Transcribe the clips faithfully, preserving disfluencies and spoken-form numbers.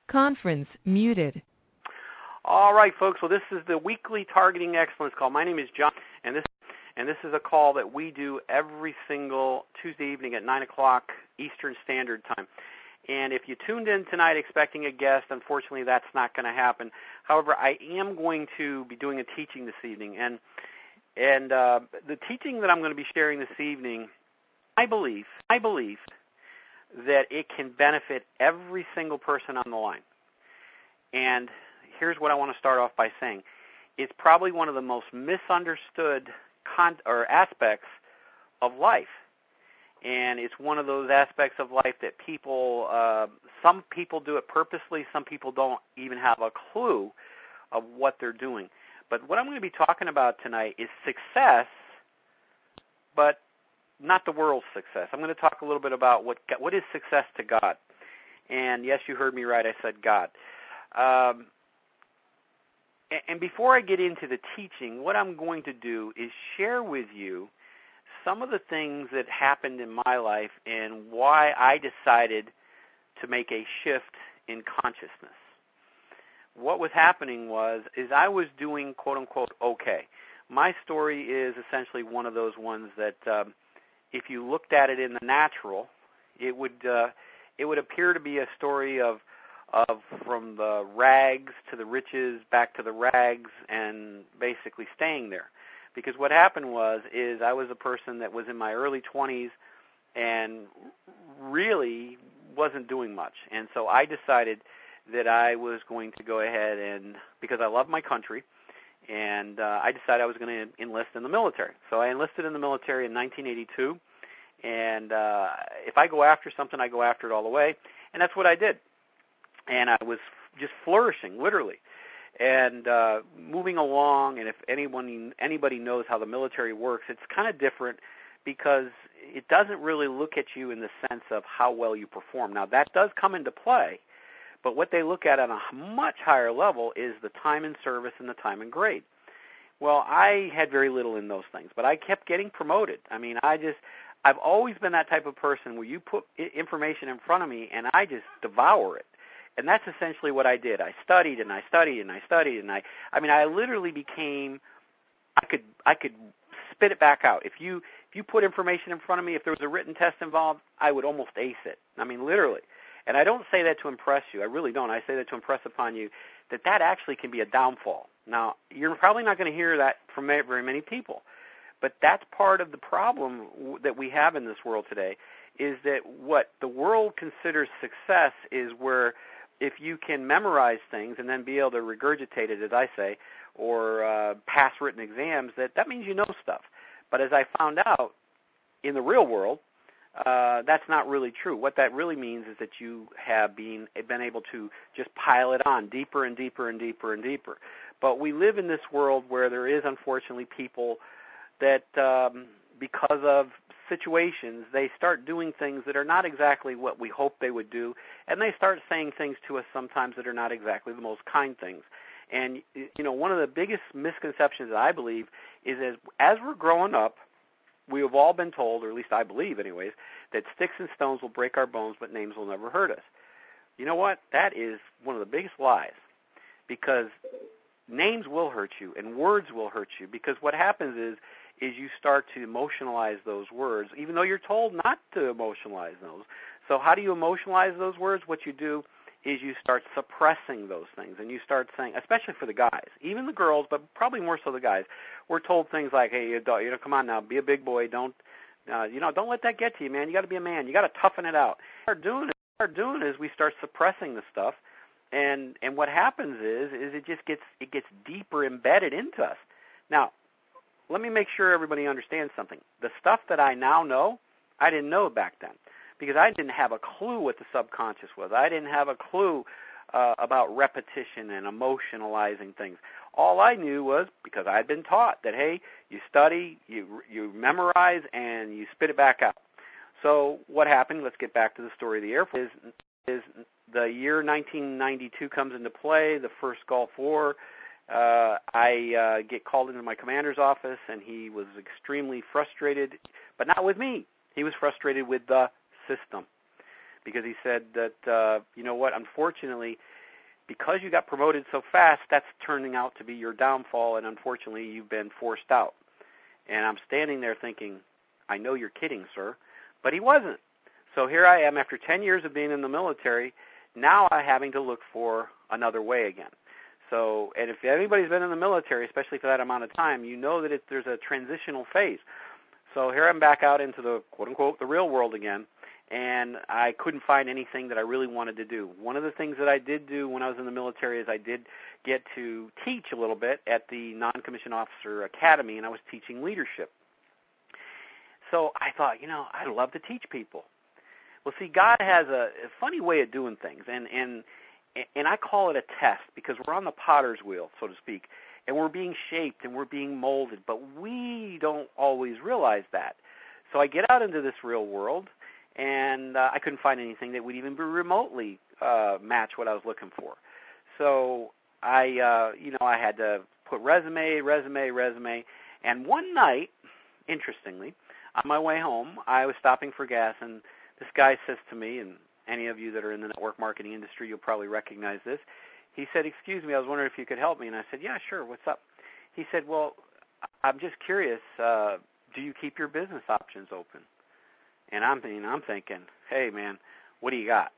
Conference muted. All right, folks. Well, this is the weekly Targeting Excellence call. My name is John, and this and this is a call that we do every single Tuesday evening at nine o'clock Eastern Standard Time. And if you tuned in tonight expecting a guest, unfortunately that's not going to happen. However, I am going to be doing a teaching this evening. And and uh, the teaching that I'm going to be sharing this evening, I believe, I believe that it can benefit every single person on the line. And here's what I want to start off by saying. It's probably one of the most misunderstood con- or aspects of life. And it's one of those aspects of life that people, uh, some people do it purposely, some people don't even have a clue of what they're doing. But what I'm going to be talking about tonight is success, but not the world's success. I'm going to talk a little bit about what what is success to God. And yes, you heard me right, I said God. Um, and, and before I get into the teaching, what I'm going to do is share with you some of the things that happened in my life and why I decided to make a shift in consciousness. What was happening was, is I was doing, quote unquote, okay. My story is essentially one of those ones that um, if you looked at it in the natural, it would uh, it would appear to be a story of of from the rags to the riches, back to the rags, and basically staying there. Because what happened was, is I was a person that was in my early twenties and really wasn't doing much. And so I decided that I was going to go ahead and, because I love my country, and uh, I decided I was going to enlist in the military. So I enlisted in the military in nineteen eighty-two, and uh, if I go after something, I go after it all the way, and that's what I did. And I was just flourishing, literally. And uh, moving along, and if anyone anybody knows how the military works, it's kind of different because it doesn't really look at you in the sense of how well you perform. Now, that does come into play, but what they look at on a much higher level is the time in service and the time in grade. Well, I had very little in those things, but I kept getting promoted. I mean, I just, I've always been that type of person where you put information in front of me and I just devour it. And that's essentially what I did. I studied and I studied and I studied and I I mean I literally became I could I could spit it back out. If you if you put information in front of me, if there was a written test involved, I would almost ace it. I mean literally. And I don't say that to impress you. I really don't. I say that to impress upon you that that actually can be a downfall. Now, you're probably not going to hear that from very many people. But that's part of the problem that we have in this world today is that what the world considers success is where if you can memorize things and then be able to regurgitate it, as I say, or uh, pass written exams, that, that means you know stuff. But as I found out, in the real world, uh, that's not really true. What that really means is that you have been, been able to just pile it on deeper and deeper and deeper and deeper. But we live in this world where there is, unfortunately, people that um, because of situations, they start doing things that are not exactly what we hope they would do, and they start saying things to us sometimes that are not exactly the most kind things. And, you know, one of the biggest misconceptions that I believe is as, as we're growing up, we have all been told, or at least I believe anyways, that sticks and stones will break our bones, but names will never hurt us. You know what? That is one of the biggest lies, because names will hurt you and words will hurt you, because what happens is is you start to emotionalize those words, even though you're told not to emotionalize those. So how do you emotionalize those words? What you do is you start suppressing those things, and you start saying, especially for the guys, even the girls, but probably more so the guys, we're told things like, hey, you know, come on now, be a big boy, don't, uh, you know, don't let that get to you, man. You got to be a man. You got to toughen it out. What we're doing, what we're doing is we start suppressing the stuff, and and what happens is is it just gets it gets deeper embedded into us. Now, let me make sure everybody understands something. The stuff that I now know, I didn't know back then, because I didn't have a clue what the subconscious was. I didn't have a clue uh, about repetition and emotionalizing things. All I knew was, because I had been taught that, hey, you study, you you memorize, and you spit it back out. So what happened, let's get back to the story of the Air Force, is, is the year nineteen ninety-two comes into play, the first Gulf War. Uh, I uh, get called into my commander's office, and he was extremely frustrated, but not with me. He was frustrated with the system, because he said that, uh, you know what, unfortunately, because you got promoted so fast, that's turning out to be your downfall, and unfortunately you've been forced out. And I'm standing there thinking, I know you're kidding, sir. But he wasn't. So here I am after ten years of being in the military, now I'm having to look for another way again. So, and if anybody's been in the military, especially for that amount of time, you know that it, there's a transitional phase. So here I'm back out into the, quote-unquote, the real world again, and I couldn't find anything that I really wanted to do. One of the things that I did do when I was in the military is I did get to teach a little bit at the Non-Commissioned Officer Academy, and I was teaching leadership. So I thought, you know, I'd love to teach people. Well, see, God has a, a funny way of doing things, and, and and I call it a test because we're on the potter's wheel, so to speak, and we're being shaped and we're being molded, but we don't always realize that. So I get out into this real world, and uh, I couldn't find anything that would even be remotely uh, match what I was looking for. So I, uh, you know, I had to put resume, resume, resume, and one night, interestingly, on my way home, I was stopping for gas, and this guy says to me, and any of you that are in the network marketing industry, you'll probably recognize this. He said, excuse me, I was wondering if you could help me. And I said, yeah, sure, what's up? He said, well, I'm just curious, uh, do you keep your business options open? And I'm thinking, I'm thinking, hey, man, what do you got?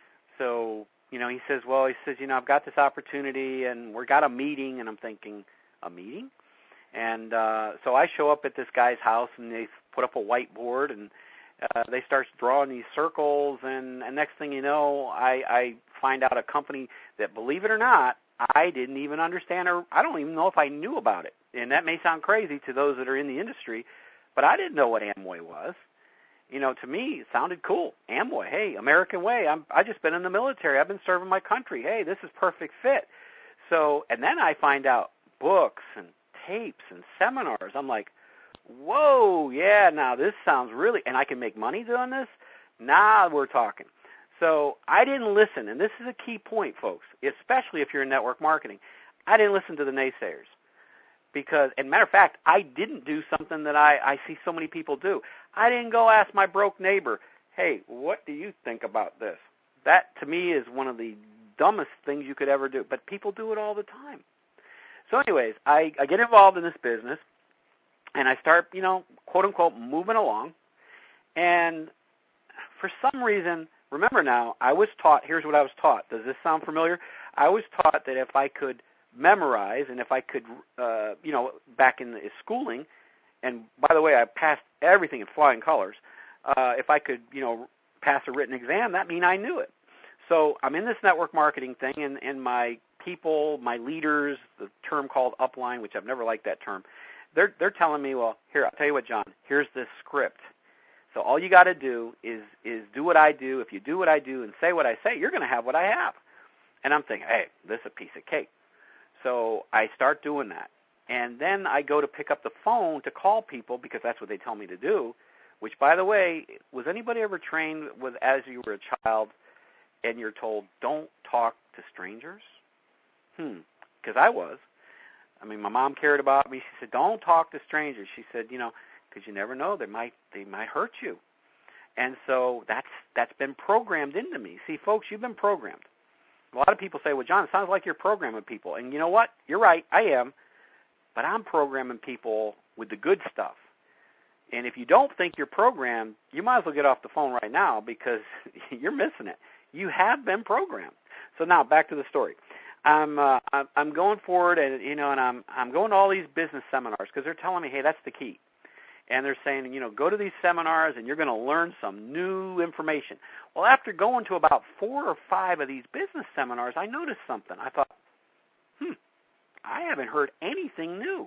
So, you know, he says, well, he says, you know, I've got this opportunity, and we've got a meeting. And I'm thinking, a meeting? And uh, so I show up at this guy's house, and they put up a whiteboard, and Uh, they start drawing these circles, and, and next thing you know, I, I find out a company that, believe it or not, I didn't even understand, or I don't even know if I knew about it. And that may sound crazy to those that are in the industry, but I didn't know what Amway was. You know, to me, it sounded cool. Amway, hey, American Way. I'm, I've just been in the military. I've been serving my country. Hey, this is perfect fit. So, and then I find out books and tapes and seminars. I'm like, whoa, yeah, now this sounds really, and I can make money doing this? Now we're talking. So I didn't listen, and this is a key point, folks, especially if you're in network marketing. I didn't listen to the naysayers because, and matter of fact, I didn't do something that I, I see so many people do. I didn't go ask my broke neighbor, hey, what do you think about this? That, to me, is one of the dumbest things you could ever do, but people do it all the time. So anyways, I, I get involved in this business, and I start, you know, quote-unquote, moving along. And for some reason, remember now, I was taught, here's what I was taught. Does this sound familiar? I was taught that if I could memorize and if I could, uh, you know, back in the schooling, and by the way, I passed everything in flying colors, uh, if I could, you know, pass a written exam, that mean I knew it. So I'm in this network marketing thing, and, and my people, my leaders, the term called upline, which I've never liked that term, They're they're telling me, well, here, I'll tell you what, John, here's this script. So all you got to do is is do what I do. If you do what I do and say what I say, you're going to have what I have. And I'm thinking, hey, this is a piece of cake. So I start doing that. And then I go to pick up the phone to call people because that's what they tell me to do, which, by the way, was anybody ever trained with as you were a child and you're told, don't talk to strangers? Hmm, because I was. I mean, my mom cared about me. She said, don't talk to strangers. She said, you know, because you never know, they might they might hurt you. And so that's that's been programmed into me. See, folks, you've been programmed. A lot of people say, well, John, it sounds like you're programming people. And you know what? You're right, I am. But I'm programming people with the good stuff. And if you don't think you're programmed, you might as well get off the phone right now because you're missing it. You have been programmed. So now back to the story. I'm uh, I'm going forward, and you know, and I'm I'm going to all these business seminars because they're telling me, hey, that's the key, and they're saying, you know, go to these seminars and you're going to learn some new information. Well, after going to about four or five of these business seminars, I noticed something. I thought, hmm, I haven't heard anything new.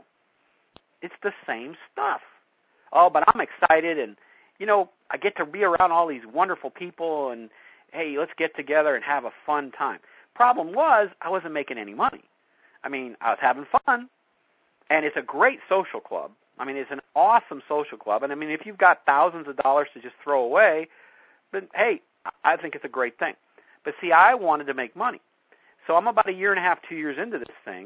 It's the same stuff. Oh, but I'm excited, and you know, I get to be around all these wonderful people, and hey, let's get together and have a fun time. Problem was, I wasn't making any money. I mean, I was having fun, and it's a great social club. I mean, it's an awesome social club, and I mean, if you've got thousands of dollars to just throw away, then hey, I think it's a great thing. But see, I wanted to make money. So I'm about a year and a half, two years into this thing,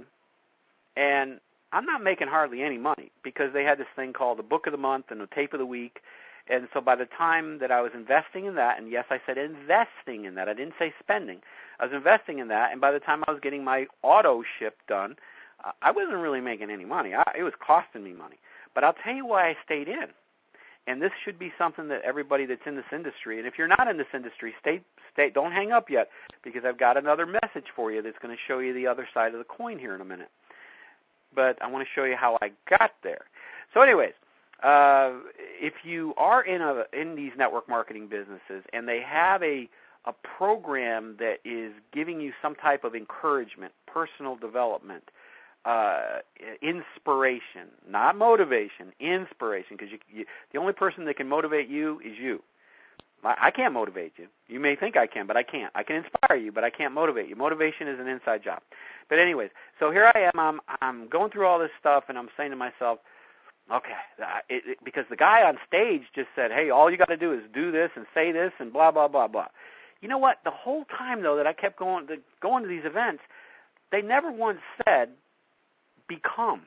and I'm not making hardly any money because they had this thing called the Book of the Month and the Tape of the Week, And so by the time that I was investing in that, and yes, I said investing in that, I didn't say spending. I was investing in that, and by the time I was getting my auto ship done, uh, I wasn't really making any money. I, it was costing me money. But I'll tell you why I stayed in. And this should be something that everybody that's in this industry, and if you're not in this industry, stay, stay, don't hang up yet, because I've got another message for you that's going to show you the other side of the coin here in a minute. But I want to show you how I got there. So anyways, uh, if you are in a in these network marketing businesses and they have a a program that is giving you some type of encouragement, personal development, uh, inspiration, not motivation, inspiration, because you, you, the only person that can motivate you is you. I, I can't motivate you. You may think I can, but I can't. I can inspire you, but I can't motivate you. Motivation is an inside job. But anyways, so here I am. I'm, I'm going through all this stuff, and I'm saying to myself, okay, it, it, because the guy on stage just said, hey, all you got to do is do this and say this and blah, blah, blah, blah. You know what? The whole time, though, that I kept going to, going to these events, they never once said, become.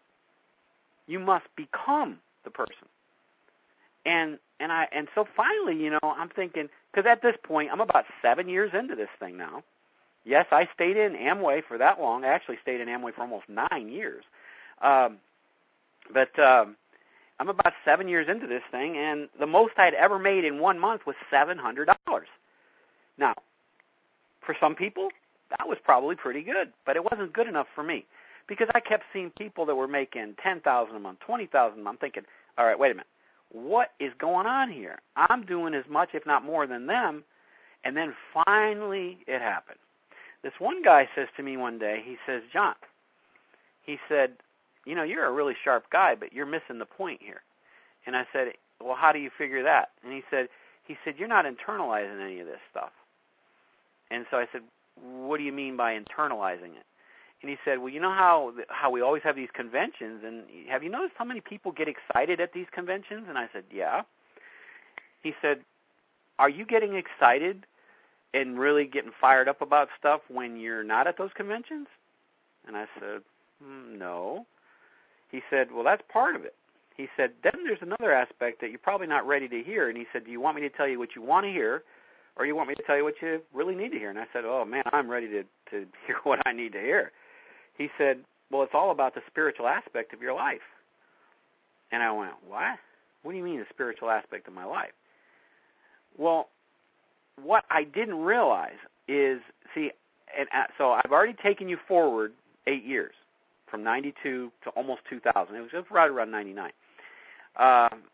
You must become the person. And and I and so finally, you know, I'm thinking, because at this point, I'm about seven years into this thing now. Yes, I stayed in Amway for that long. I actually stayed in Amway for almost nine years. Um, but um, I'm about seven years into this thing, and the most I'd ever made in one month was seven hundred dollars. Now, for some people, that was probably pretty good, but it wasn't good enough for me because I kept seeing people that were making ten thousand dollars a month, twenty thousand dollars a month. I'm thinking, all right, wait a minute. What is going on here? I'm doing as much, if not more, than them, and then finally it happened. This one guy says to me one day, he says, John, he said, you know, you're a really sharp guy, but you're missing the point here. And I said, well, how do you figure that? And he said, he said, you're not internalizing any of this stuff. And so I said, what do you mean by internalizing it? And he said, well, you know how how we always have these conventions, and have you noticed how many people get excited at these conventions? And I said, yeah. He said, are you getting excited and really getting fired up about stuff when you're not at those conventions? And I said, mm, no. He said, well, that's part of it. He said, then there's another aspect that you're probably not ready to hear. And he said, do you want me to tell you what you want to hear, or do you want me to tell you what you really need to hear? And I said, oh, man, I'm ready to, to hear what I need to hear. He said, well, it's all about the spiritual aspect of your life. And I went, what? What do you mean the spiritual aspect of my life? Well, what I didn't realize is, see, and so I've already taken you forward eight years, from ninety-two to almost two thousand. It was just right around ninety-nine. Um,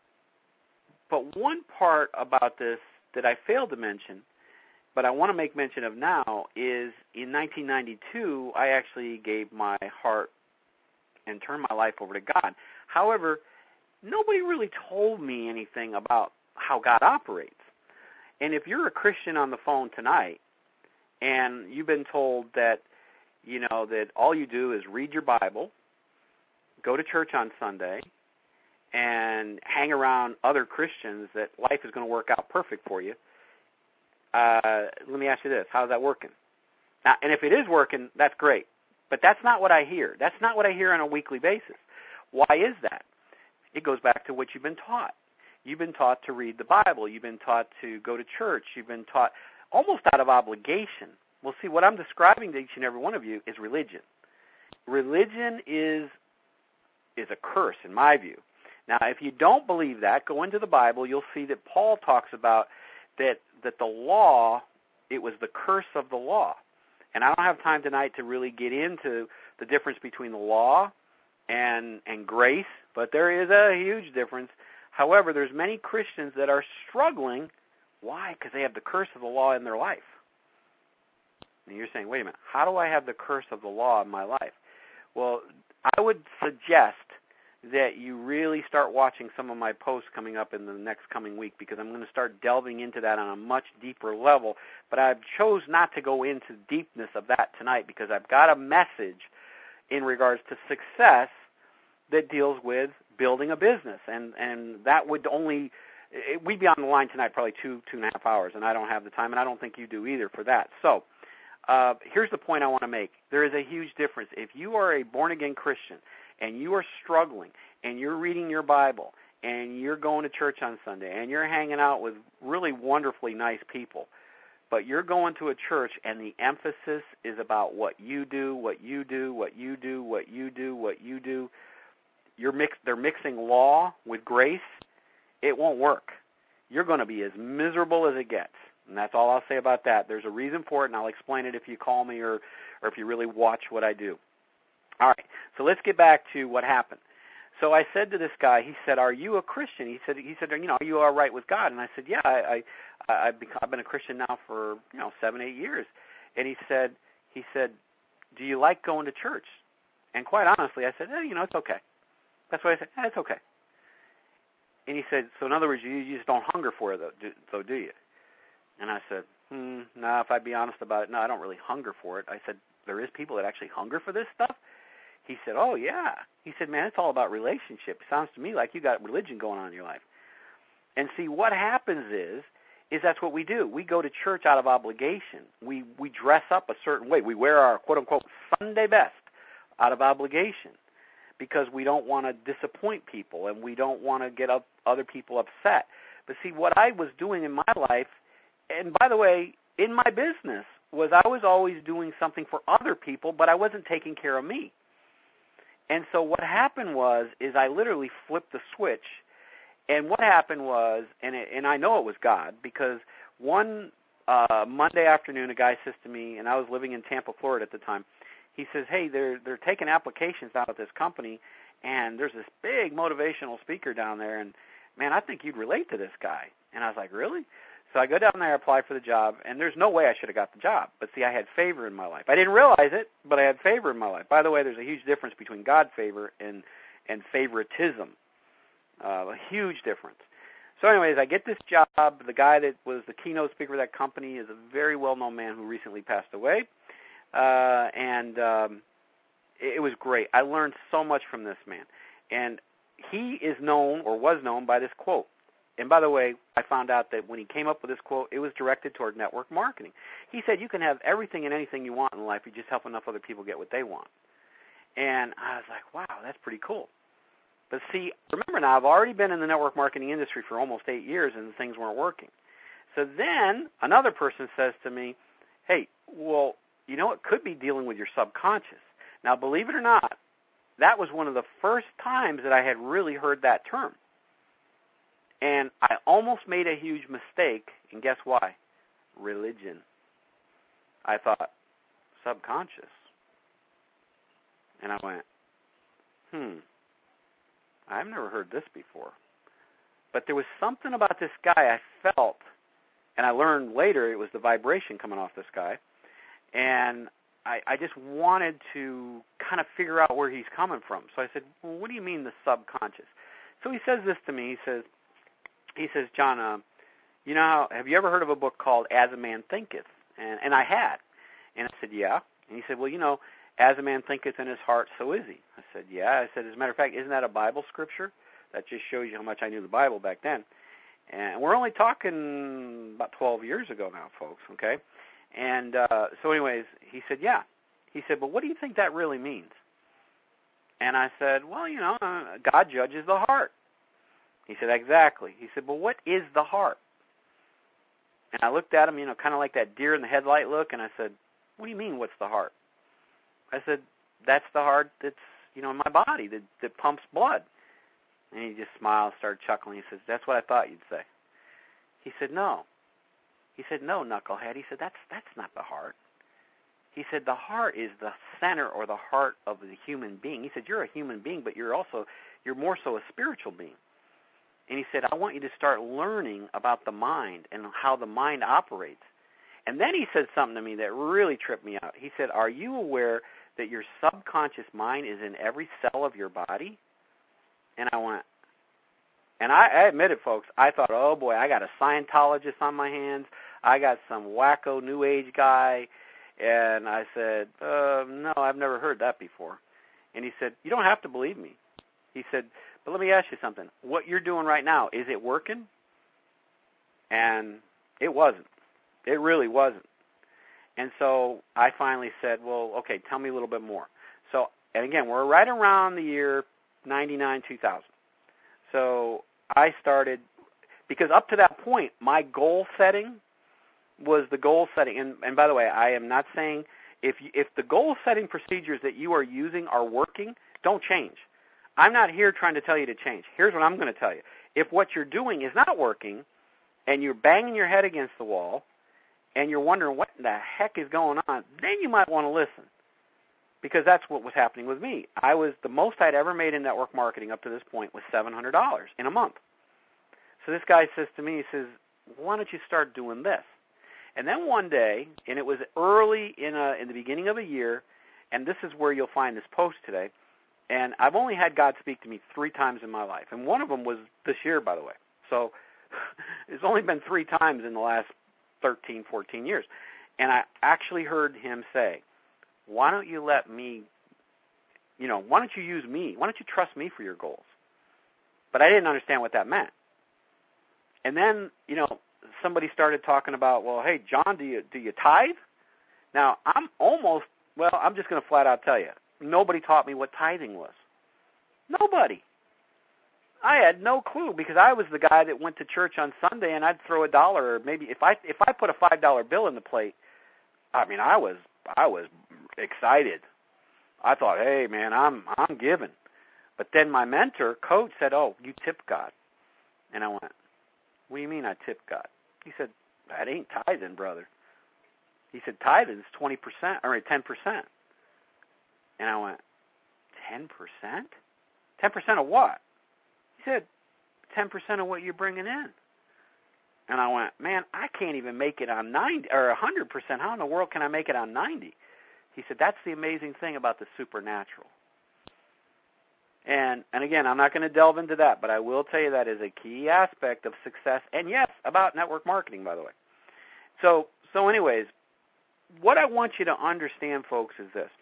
but one part about this that I failed to mention, but I want to make mention of now, is in nineteen ninety-two, I actually gave my heart and turned my life over to God. However, nobody really told me anything about how God operates. And if you're a Christian on the phone tonight and you've been told that, you know, that all you do is read your Bible, go to church on Sunday, and hang around other Christians, that life is going to work out perfect for you, uh, let me ask you this. How's that working? Now, and if it is working, that's great. But that's not what I hear. That's not what I hear on a weekly basis. Why is that? It goes back to what you've been taught. You've been taught to read the Bible. You've been taught to go to church. You've been taught almost out of obligation. Well, see, what I'm describing to each and every one of you is religion. Religion is is a curse, in my view. Now, if you don't believe that, go into the Bible. You'll see that Paul talks about that that the law, it was the curse of the law. And I don't have time tonight to really get into the difference between the law and and grace, but there is a huge difference. However, there's many Christians that are struggling. Why? Because they have the curse of the law in their life. And you're saying, wait a minute, how do I have the curse of the law in my life? Well, I would suggest that you really start watching some of my posts coming up in the next coming week, because I'm going to start delving into that on a much deeper level. But I chose not to go into the deepness of that tonight, because I've got a message in regards to success that deals with building a business. And, and that would only, it, we'd be on the line tonight probably two, two and a half hours, and I don't have the time, and I don't think you do either for that. So uh, here's the point I want to make. There is a huge difference. If you are a born-again Christian and you are struggling and you're reading your Bible and you're going to church on Sunday, and you're hanging out with really wonderfully nice people, but you're going to a church and the emphasis is about what you do, what you do, what you do, what you do, what you do, you're mix, they're mixing law with grace, it won't work. You're going to be as miserable as it gets. And that's all I'll say about that. There's a reason for it, and I'll explain it if you call me or, or if you really watch what I do. All right, so let's get back to what happened. So I said to this guy, he said, "Are you a Christian?" He said, "He said, you know, are you all right with God?" And I said, "Yeah, I, I, I've, become, I've been a Christian now for you know seven, eight years." And he said, he said, "Do you like going to church?" And quite honestly, I said, eh, "You know, it's okay." That's what I said. Eh, it's okay. And he said, "So in other words, you, you just don't hunger for it, though, do, so do you?" And I said, "Hmm, no. If I'd be honest about it, no, I don't really hunger for it." I said, "There is people that actually hunger for this stuff?" He said, "Oh, yeah." He said, "Man, it's all about relationship. It sounds to me like you got religion going on in your life." And see, what happens is, is that's what we do. We go to church out of obligation. We we dress up a certain way. We wear our quote-unquote Sunday best out of obligation because we don't want to disappoint people and we don't want to get up other people upset. But see, what I was doing in my life, and by the way, in my business, was I was always doing something for other people, but I wasn't taking care of me. And so what happened was, is I literally flipped the switch. And what happened was, and it, and I know it was God, because one uh, Monday afternoon, a guy says to me, and I was living in Tampa, Florida at the time. He says, "Hey, they're they're taking applications out at this company, and there's this big motivational speaker down there, and man, I think you'd relate to this guy." And I was like, "Really?" So I go down there, apply for the job, and there's no way I should have got the job. But see, I had favor in my life. I didn't realize it, but I had favor in my life. By the way, there's a huge difference between God favor and and favoritism. Uh, a huge difference. So anyways, I get this job. The guy that was the keynote speaker of that company is a very well-known man who recently passed away. Uh, and um, it, it was great. I learned so much from this man. And he is known, or was known, by this quote. And by the way, I found out that when he came up with this quote, it was directed toward network marketing. He said, "You can have everything and anything you want in life. You just help enough other people get what they want." And I was like, wow, that's pretty cool. But see, remember now, I've already been in the network marketing industry for almost eight years, and things weren't working. So then another person says to me, "Hey, well, you know, it could be dealing with your subconscious." Now, believe it or not, that was one of the first times that I had really heard that term. And I almost made a huge mistake, and guess why? Religion. I thought, subconscious. And I went, hmm, I've never heard this before. But there was something about this guy I felt, and I learned later it was the vibration coming off this guy, and I, I just wanted to kind of figure out where he's coming from. So I said, well, what do you mean the subconscious? So he says this to me. He says, he says, "John, uh, you know, how, have you ever heard of a book called As a Man Thinketh?" And, and I had. And I said, "Yeah." And he said, "Well, you know, as a man thinketh in his heart, so is he." I said, "Yeah." I said, "As a matter of fact, isn't that a Bible scripture?" That just shows you how much I knew the Bible back then. And we're only talking about twelve years ago now, folks, okay? And uh, so anyways, he said, "Yeah." He said, "But what do you think that really means?" And I said, "Well, you know, uh, God judges the heart." He said, "Exactly." He said, "But what is the heart?" And I looked at him, you know, kind of like that deer in the headlight look, and I said, "What do you mean, what's the heart?" I said, "That's the heart that's, you know, in my body that, that pumps blood." And he just smiled, started chuckling. He says, "That's what I thought you'd say." He said, "No." He said, "No, knucklehead." He said, that's that's not the heart. He said, "The heart is the center or the heart of the human being." He said, "You're a human being, but you're also, you're more so a spiritual being." And he said, "I want you to start learning about the mind and how the mind operates." And then he said something to me that really tripped me out. He said, "Are you aware that your subconscious mind is in every cell of your body?" And I went, and I, I admit it, folks, I thought, oh boy, I got a Scientologist on my hands. I got some wacko New Age guy. And I said, uh, no, I've never heard that before. And he said, "You don't have to believe me." He said, "But let me ask you something. What you're doing right now, is it working?" And it wasn't. It really wasn't. And so I finally said, well, okay, tell me a little bit more. So, and again, we're right around the year ninety-nine, two thousand. So I started, because up to that point, my goal setting was the goal setting. And, and by the way, I am not saying if you, if the goal setting procedures that you are using are working, don't change. I'm not here trying to tell you to change. Here's what I'm going to tell you. If what you're doing is not working and you're banging your head against the wall and you're wondering what the heck is going on, then you might want to listen, because that's what was happening with me. I was the most I'd ever made in network marketing up to this point was seven hundred dollars in a month. So this guy says to me, he says, why don't you start doing this? And then one day, and it was early in a, in the beginning of a year, and this is where you'll find this post today, and I've only had God speak to me three times in my life, and one of them was this year, by the way. So it's only been three times in the last thirteen, fourteen years. And I actually heard him say, why don't you let me, you know, why don't you use me? Why don't you trust me for your goals? But I didn't understand what that meant. And then, you know, somebody started talking about, well, hey, John, do you do you tithe? Now, I'm almost, well, I'm just going to flat out tell you, nobody taught me what tithing was. Nobody. I had no clue, because I was the guy that went to church on Sunday and I'd throw a dollar, or maybe if I if I put a five dollar bill in the plate, I mean, I was I was excited. I thought, hey, man, I'm I'm giving. But then my mentor, coach, said, oh, you tip God. And I went, what do you mean I tip God? He said, that ain't tithing, brother. He said, tithing is twenty percent, or ten percent. And I went, ten percent? ten percent of what? He said, ten percent of what you're bringing in. And I went, man, I can't even make it on ninety or one hundred percent. How in the world can I make it on ninety? He said, that's the amazing thing about the supernatural. And and again, I'm not going to delve into that, but I will tell you that is a key aspect of success, and yes, about network marketing, by the way. So, so anyways, what I want you to understand, folks, is this.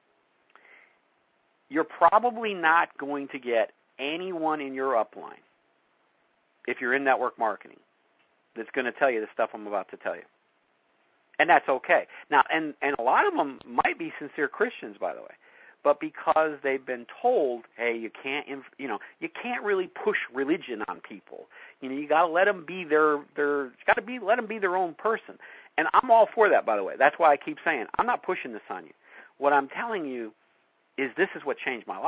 You're probably not going to get anyone in your upline, if you're in network marketing, that's going to tell you the stuff I'm about to tell you. And that's okay. Now, and, and a lot of them might be sincere Christians, by the way, but because they've been told, hey, you can't, you know, you can't really push religion on people. You know, you got to let them be their, their, got to be, let them be their own person. And I'm all for that, by the way. That's why I keep saying, I'm not pushing this on you. What I'm telling you is this is what changed my life.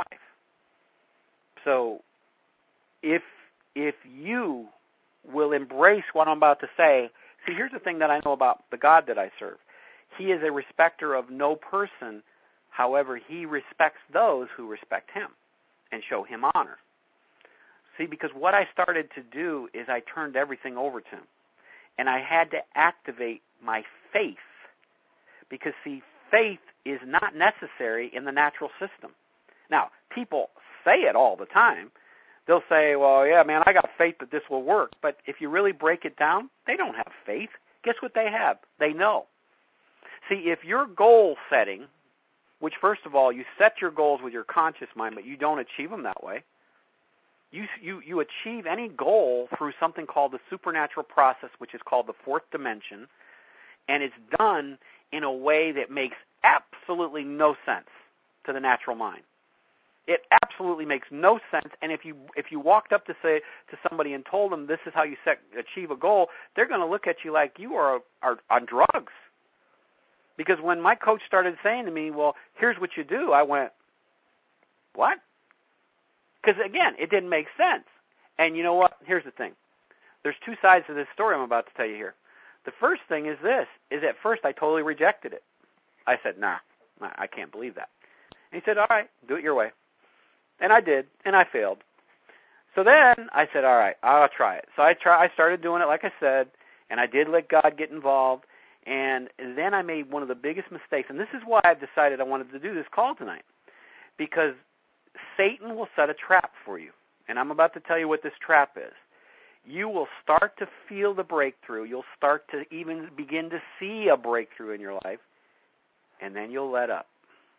So if if you will embrace what I'm about to say, see, here's the thing that I know about the God that I serve. He is a respecter of no person. However, he respects those who respect him and show him honor. See, because what I started to do is I turned everything over to him. And I had to activate my faith. Because, see, faith is not necessary in the natural system. Now, people say it all the time. They'll say, well, yeah, man, I got faith that this will work. But if you really break it down, they don't have faith. Guess what they have? They know. See, if your goal setting, which first of all, you set your goals with your conscious mind, but you don't achieve them that way. You, you, you achieve any goal through something called the supernatural process, which is called the fourth dimension, and it's done in a way that makes absolutely no sense to the natural mind. It absolutely makes no sense, and if you if you walked up to say to somebody and told them this is how you set, achieve a goal, they're going to look at you like you are, are on drugs. Because when my coach started saying to me, well, here's what you do, I went, what? Because, again, it didn't make sense. And you know what? Here's the thing. There's two sides to this story I'm about to tell you here. The first thing is this, is at first I totally rejected it. I said, nah, I can't believe that. And he said, all right, do it your way. And I did, and I failed. So then I said, all right, I'll try it. So I try, I started doing it like I said, and I did let God get involved. And then I made one of the biggest mistakes, and this is why I've decided I wanted to do this call tonight, because Satan will set a trap for you, and I'm about to tell you what this trap is. You will start to feel the breakthrough. You'll start to even begin to see a breakthrough in your life, and then you'll let up,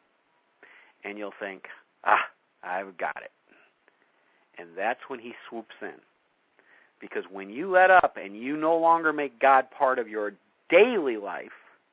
and you'll think, ah, I've got it. And that's when he swoops in, because when you let up and you no longer make God part of your daily life,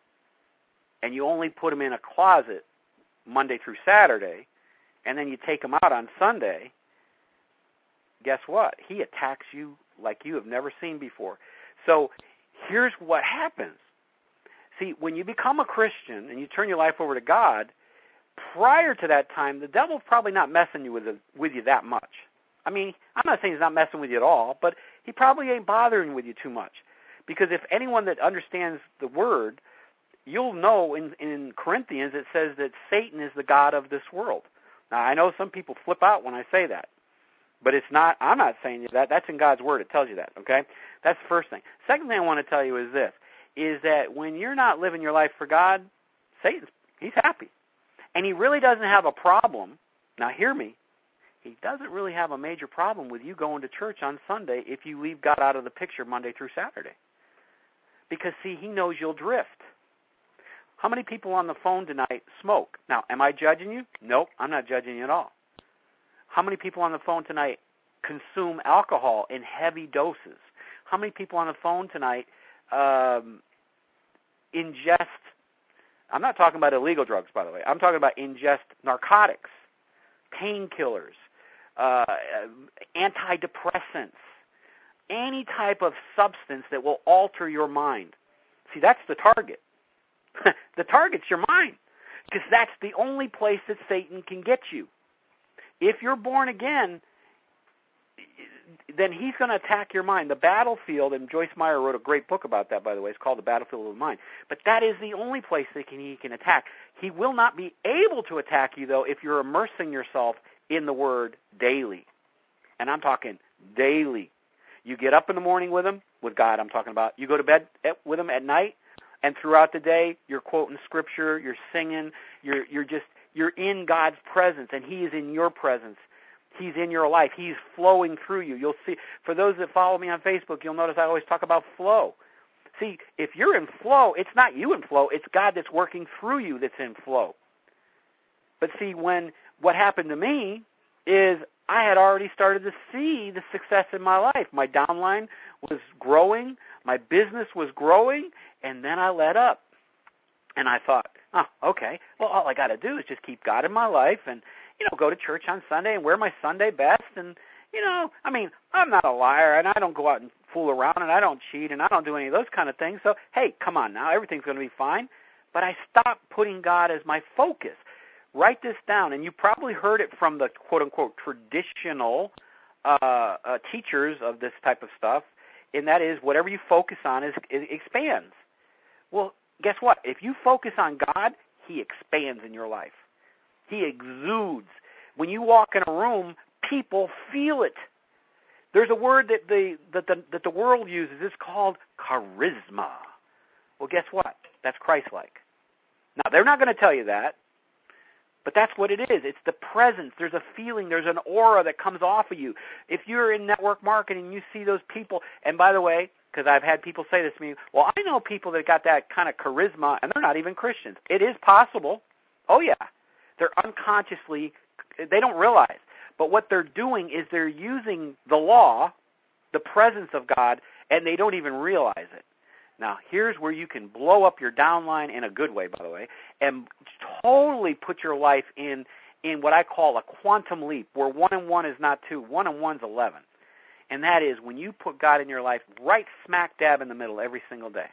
and you only put him in a closet Monday through Saturday, and then you take him out on Sunday, guess what? He attacks you like you have never seen before. So here's what happens. See, when you become a Christian and you turn your life over to God, prior to that time, the devil's probably not messing you with, it, with you that much. I mean, I'm not saying he's not messing with you at all, but he probably ain't bothering with you too much. Because if anyone that understands the Word, you'll know in, in Corinthians it says that Satan is the god of this world. Now, I know some people flip out when I say that, but it's not. I'm not saying that. That's in God's Word. It tells you that, okay? That's the first thing. Second thing I want to tell you is this, is that when you're not living your life for God, Satan's, he's happy. And he really doesn't have a problem. Now, hear me. He doesn't really have a major problem with you going to church on Sunday if you leave God out of the picture Monday through Saturday. Because, see, he knows you'll drift. How many people on the phone tonight smoke? Now, am I judging you? Nope, I'm not judging you at all. How many people on the phone tonight consume alcohol in heavy doses? How many people on the phone tonight um, ingest, I'm not talking about illegal drugs, by the way. I'm talking about ingest narcotics, painkillers, uh, antidepressants, any type of substance that will alter your mind. See, that's the target. The target's your mind, because that's the only place that Satan can get you. If you're born again, then he's going to attack your mind. The battlefield, and Joyce Meyer wrote a great book about that, by the way. It's called The Battlefield of the Mind. But that is the only place that can, he can attack. He will not be able to attack you, though, if you're immersing yourself in the Word daily. And I'm talking daily. You get up in the morning with him, with God I'm talking about. You go to bed with him at night. And throughout the day, you're quoting Scripture, you're singing, you're you're just you're in God's presence, and He is in your presence. He's in your life. He's flowing through you. You'll see. For those that follow me on Facebook, you'll notice I always talk about flow. See, if you're in flow, it's not you in flow. It's God that's working through you that's in flow. But see, when what happened to me is I had already started to see the success in my life. My downline was growing. My business was growing. And then I let up, and I thought, oh, okay, well, all I got to do is just keep God in my life and, you know, go to church on Sunday and wear my Sunday best. And, you know, I mean, I'm not a liar, and I don't go out and fool around, and I don't cheat, and I don't do any of those kind of things. So, hey, come on now, everything's going to be fine. But I stopped putting God as my focus. Write this down, and you probably heard it from the quote-unquote traditional uh, uh, teachers of this type of stuff, and that is whatever you focus on is it expands. Well, guess what? If you focus on God, He expands in your life. He exudes. When you walk in a room, people feel it. There's a word that the that the, that the world uses. It's called charisma. Well, guess what? That's Christ-like. Now, they're not going to tell you that, but that's what it is. It's the presence. There's a feeling. There's an aura that comes off of you. If you're in network marketing, you see those people, and by the way, because I've had people say this to me, well, I know people that got that kind of charisma, and they're not even Christians. It is possible. Oh, yeah. They're unconsciously, they don't realize. But what they're doing is they're using the law, the presence of God, and they don't even realize it. Now, here's where you can blow up your downline in a good way, by the way, and totally put your life in, in what I call a quantum leap, where one and one is not two, one and one's eleven. And that is when you put God in your life right smack dab in the middle every single day.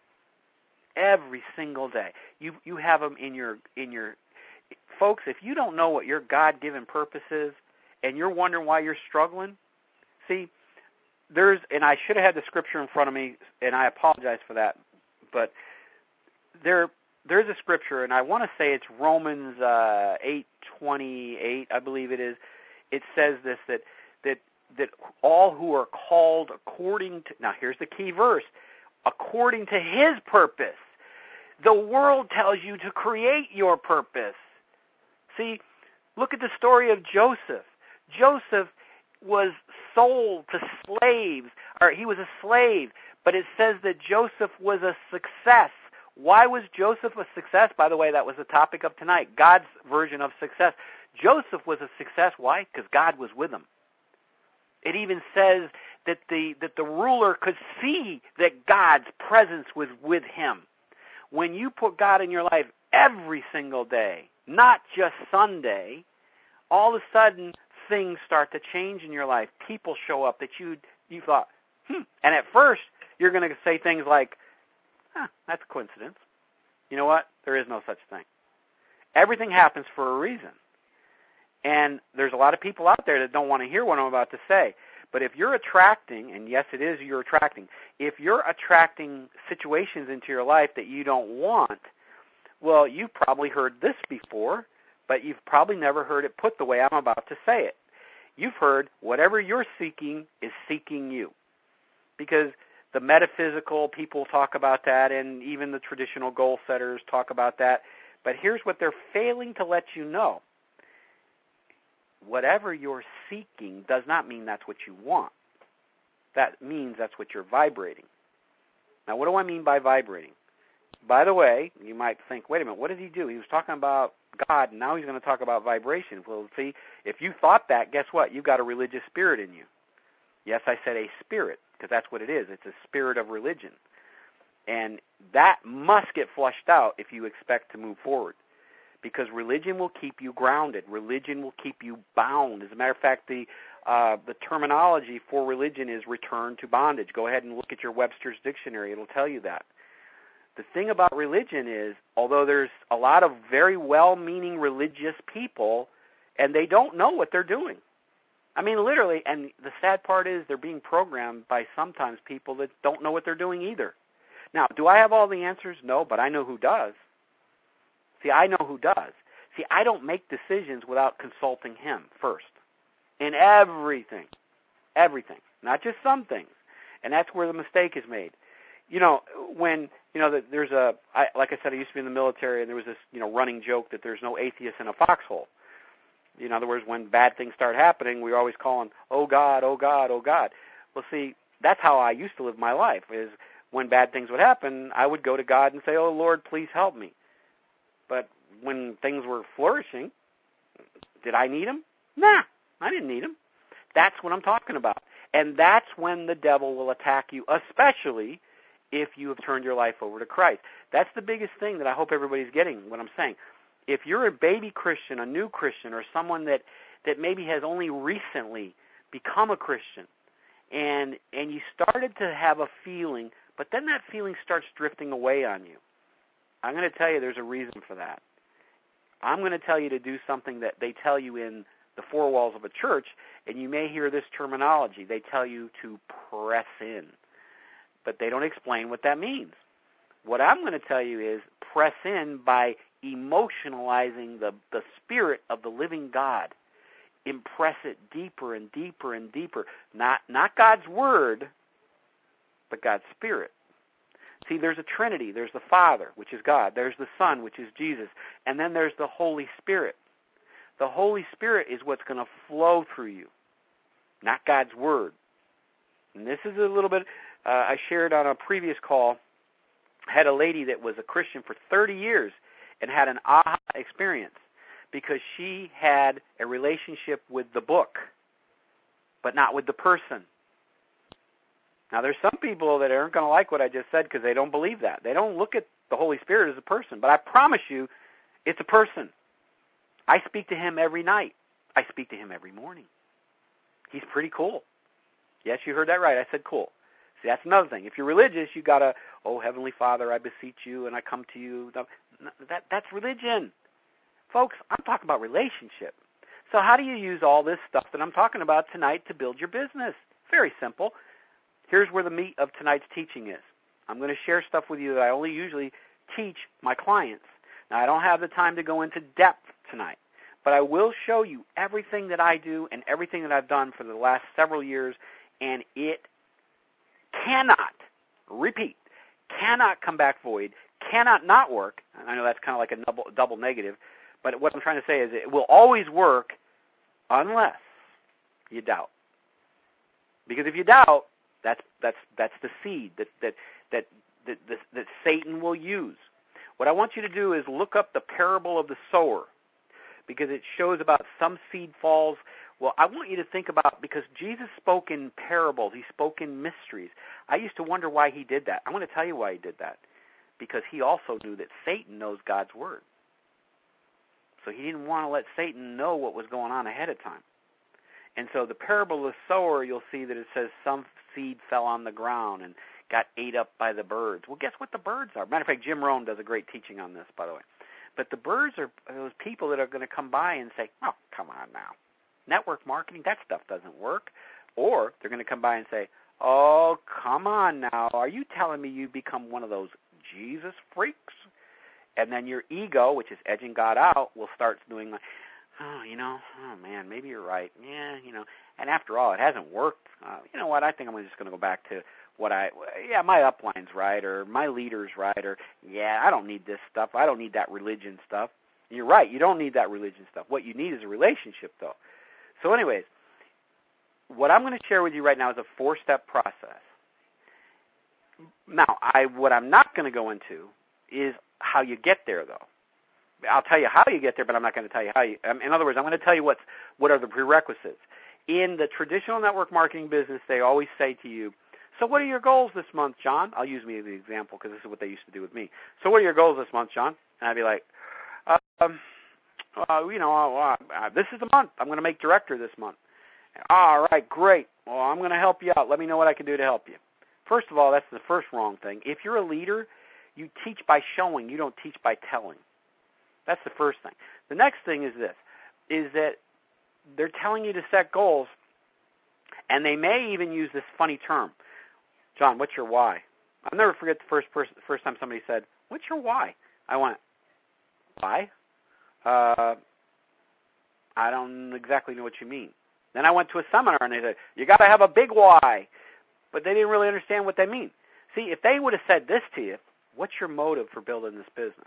Every single day. You you have Him in your, in your, folks, if you don't know what your God-given purpose is and you're wondering why you're struggling, see, there's, and I should have had the scripture in front of me, and I apologize for that, but there there's a scripture, and I want to say it's Romans uh, eight twenty-eight, I believe it is. It says this, that that that all who are called according to, now here's the key verse, according to His purpose. The world tells you to create your purpose. See, look at the story of Joseph. Joseph was sold to slaves, or he was a slave, but it says that Joseph was a success. Why was Joseph a success? By the way, that was the topic of tonight, God's version of success. Joseph was a success. Why? Because God was with him. It even says that the that the ruler could see that God's presence was with him. When you put God in your life every single day, not just Sunday, all of a sudden things start to change in your life. People show up that you you thought, hmm. And at first, you're going to say things like, huh, that's a coincidence. You know what? There is no such thing. Everything happens for a reason. And there's a lot of people out there that don't want to hear what I'm about to say. But if you're attracting, and yes, it is you're attracting, if you're attracting situations into your life that you don't want, well, you've probably heard this before, but you've probably never heard it put the way I'm about to say it. You've heard whatever you're seeking is seeking you. Because the metaphysical people talk about that, and even the traditional goal setters talk about that. But here's what they're failing to let you know. Whatever you're seeking does not mean that's what you want. That means that's what you're vibrating. Now, what do I mean by vibrating? By the way, you might think, wait a minute, what did he do? He was talking about God, and now he's going to talk about vibration. Well, see, if you thought that, guess what? You've got a religious spirit in you. Yes, I said a spirit, because that's what it is. It's a spirit of religion. And that must get flushed out if you expect to move forward. Because religion will keep you grounded. Religion will keep you bound. As a matter of fact, the uh, the terminology for religion is return to bondage. Go ahead and look at your Webster's Dictionary. It'll tell you that. The thing about religion is, although there's a lot of very well-meaning religious people, and they don't know what they're doing. I mean, literally, and the sad part is they're being programmed by sometimes people that don't know what they're doing either. Now, do I have all the answers? No, but I know who does. See, I know who does. See, I don't make decisions without consulting him first. In everything. Everything. Not just some things. And that's where the mistake is made. You know, when, you know, there's a, I, like I said, I used to be in the military, and there was this, you know, running joke that there's no atheist in a foxhole. In other words, when bad things start happening, we're always calling, oh, God, oh, God, oh, God. Well, see, that's how I used to live my life, is when bad things would happen, I would go to God and say, oh, Lord, please help me. But when things were flourishing, did I need him? Nah, I didn't need him. That's what I'm talking about. And that's when the devil will attack you, especially if you have turned your life over to Christ. That's the biggest thing that I hope everybody's getting, what I'm saying. If you're a baby Christian, a new Christian, or someone that, that maybe has only recently become a Christian, and and you started to have a feeling, but then that feeling starts drifting away on you, I'm going to tell you there's a reason for that. I'm going to tell you to do something that they tell you in the four walls of a church, and you may hear this terminology. They tell you to press in, but they don't explain what that means. What I'm going to tell you is press in by emotionalizing the, the spirit of the living God. Impress it deeper and deeper and deeper. Not, not God's word, but God's spirit. See, there's a Trinity. There's the Father, which is God. There's the Son, which is Jesus. And then there's the Holy Spirit. The Holy Spirit is what's going to flow through you, not God's Word. And this is a little bit, uh, I shared on a previous call, I had a lady that was a Christian for thirty years and had an aha experience because she had a relationship with the book, but not with the person. Now, there's some people that aren't going to like what I just said because they don't believe that. They don't look at the Holy Spirit as a person. But I promise you, it's a person. I speak to him every night. I speak to him every morning. He's pretty cool. Yes, you heard that right. I said cool. See, that's another thing. If you're religious, you got to, oh, Heavenly Father, I beseech you, and I come to you. That, that's religion. Folks, I'm talking about relationship. So how do you use all this stuff that I'm talking about tonight to build your business? Very simple. Here's where the meat of tonight's teaching is. I'm going to share stuff with you that I only usually teach my clients. Now, I don't have the time to go into depth tonight, but I will show you everything that I do and everything that I've done for the last several years, and it cannot, repeat, cannot come back void, cannot not work. I know that's kind of like a double, double negative, but what I'm trying to say is it will always work unless you doubt. Because if you doubt, That's that's that's the seed that that that that, that that Satan will use. What I want you to do is look up the parable of the sower, because it shows about some seed falls. Well, I want you to think about, because Jesus spoke in parables, he spoke in mysteries. I used to wonder why he did that. I want to tell you why he did that. Because he also knew that Satan knows God's word. So he didn't want to let Satan know what was going on ahead of time. And so the parable of the sower, you'll see that it says some seed fell on the ground and got ate up by the birds. Well, guess what the birds are? Matter of fact, Jim Rohn does a great teaching on this, by the way. But the birds are those people that are going to come by and say, oh, come on now. Network marketing, that stuff doesn't work. Or they're going to come by and say, oh, come on now. Are you telling me you become one of those Jesus freaks? And then your ego, which is edging God out, will start doing like, oh, you know, oh, man, maybe you're right. Yeah, you know, and after all, it hasn't worked. Uh, you know what, I think I'm just going to go back to what I, yeah, my upline's right, or my leader's right, or, yeah, I don't need this stuff. I don't need that religion stuff. And you're right, you don't need that religion stuff. What you need is a relationship, though. So anyways, what I'm going to share with you right now is a four-step process. Now, I what I'm not going to go into is how you get there, though. I'll tell you how you get there, but I'm not going to tell you how you. Um, in other words, I'm going to tell you what's, what are the prerequisites. In the traditional network marketing business, they always say to you, so what are your goals this month, John? I'll use me as an example because this is what they used to do with me. So what are your goals this month, John? And I'd be like, um, uh, you know, uh, uh, this is the month. I'm going to make director this month. All right, great. Well, I'm going to help you out. Let me know what I can do to help you. First of all, that's the first wrong thing. If you're a leader, you teach by showing. You don't teach by telling. That's the first thing. The next thing is this, is that they're telling you to set goals, and they may even use this funny term. John, what's your why? I'll never forget the first person, the first time somebody said, what's your why? I went, why? Uh, I don't exactly know what you mean. Then I went to a seminar, and they said, you got to have a big why. But they didn't really understand what they mean. See, if they would have said this to you, what's your motive for building this business?